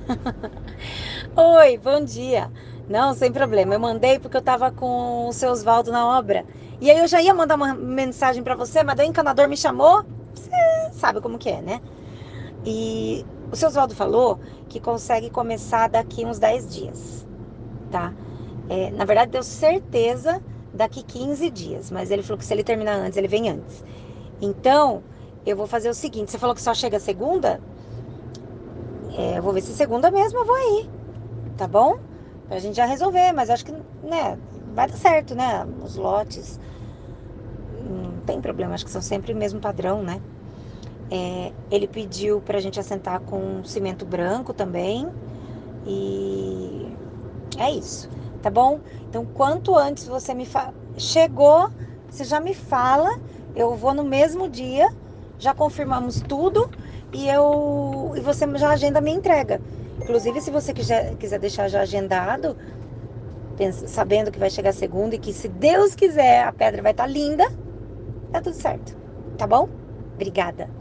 Oi, bom dia. Não, sem problema. Eu mandei porque eu tava com o seu Osvaldo na obra. E aí eu já ia mandar uma mensagem pra você, mas daí o encanador me chamou. Você sabe como que é, né? E o seu Osvaldo falou que consegue começar daqui uns 10 dias, tá? Na verdade, deu certeza daqui 15 dias, mas ele falou que se ele terminar antes, ele vem antes. Então, eu vou fazer o seguinte: você falou que só chega segunda? Eu vou ver se segunda mesmo eu vou aí, tá bom? Pra gente já resolver, mas acho que, né, vai dar certo, né? Os lotes, não tem problema, acho que são sempre o mesmo padrão, né? Ele pediu pra gente assentar com cimento branco também e é isso, tá bom? Então, quanto antes você chegou, você já me fala, eu vou no mesmo dia, já confirmamos tudo e você já agenda a minha entrega. Inclusive, se você quiser deixar já agendado, sabendo que vai chegar segunda e que, se Deus quiser, a pedra vai estar linda, tá tudo certo. Tá bom? Obrigada.